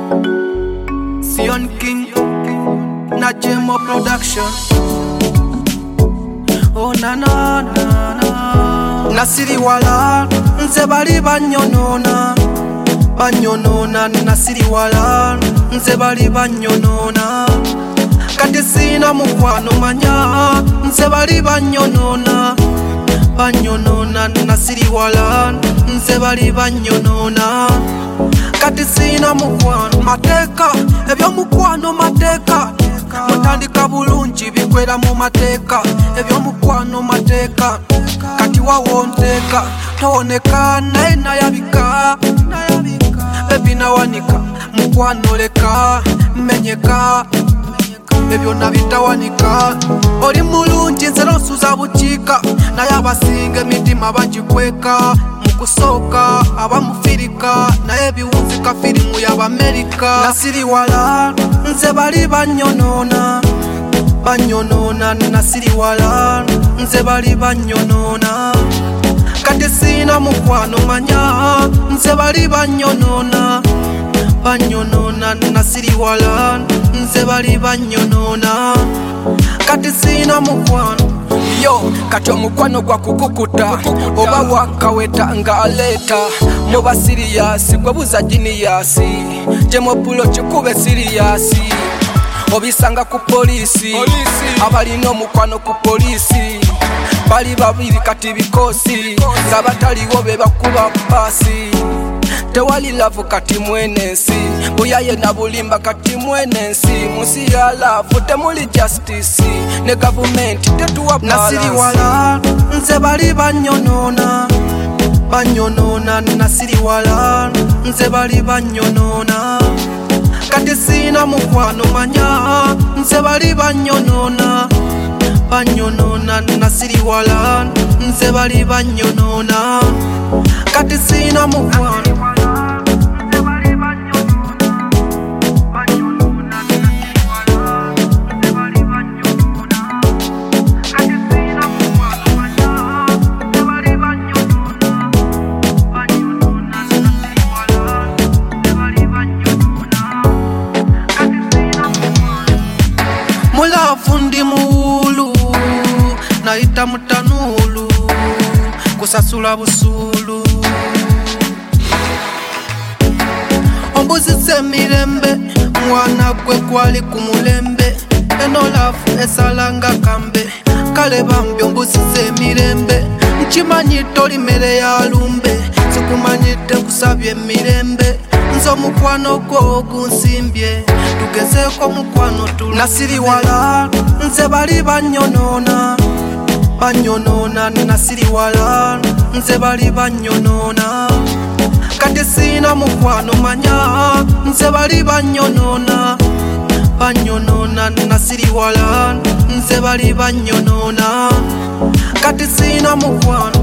Sion King, na Jemo Production. Oh na na na na. Nasiri wala, nze bali banyonona. Banyonona, nasiri wala, nze bali banyonona. Kati sina mukwano manya, nze bali banyonona. Banyonona, nasiri wala, nze bali banyonona. Kati sina mukwano mateka, ebyo mukwano mateka. Mutandika bulungi bikwera mu mateka, ebyo mukwano mateka. Kati wawonteka, towoneka naye nayabika. Baby nawanika, mukwano leka, menyeka. Ebyo nabitawanika, oli mulungi nze nosuza bukiika. Naye abasinga emitima bagikweka. Mukusooka abamufirika, naye ebiwunzika firimu y'Abamerika. Nasiri wala, nze bali banyonona. Banyonona, nasiri wala, nze bali banyonona. Kati sina mukwano manya, nze bali banyonona. Banyonona, nasiri wala, nze bali banyonona. Kati sina mukwano. Yo, kati omukwano gwa kukukuta oba wakaweta nga aleta. Muba siriyasi gwe buza jiniyasi, Jemo Pulo kikube siriyasi. Obisanga ku polisi, abalina omukwano ku polisi. Bali babiri kati bikosi, nga bataliwo be bakuba pasi. Tewali love kati mwenensi, buyaye na bulimba kati mwenensi. Musi ya love temuli justice, ne government tetuwa balance. Nasiri wala, nze bali banyonona. Banyonona, nasiri wala, nze bali banyonona. Kati sina mukwano manya, nze bali banyonona. Banyonona, nasiri wala, nze bali banyonona. Kati sina mukwano. Mulafu ndi muwulu, naita mutanulu, kusasula busulu. Ombuzise mirembe, mwana gwe gwali ku mulembe. Eno lafu esalanga kambe, kale bambi ombuzise mirembe. Nkimanyi toli mere ya lumbe, sikumanyite kusabye mirembe. Nzo mukwano gwo gunsimbye, tugezeko mukwano tulu. Nasiri wala, nze bali banyonona. Banyonona, nasiri wala, nze bali banyonona. Kati sina mukwano manya, nze bali banyonona. Banyonona, nasiri wala, nze bali banyonona. Kati sina mukwano.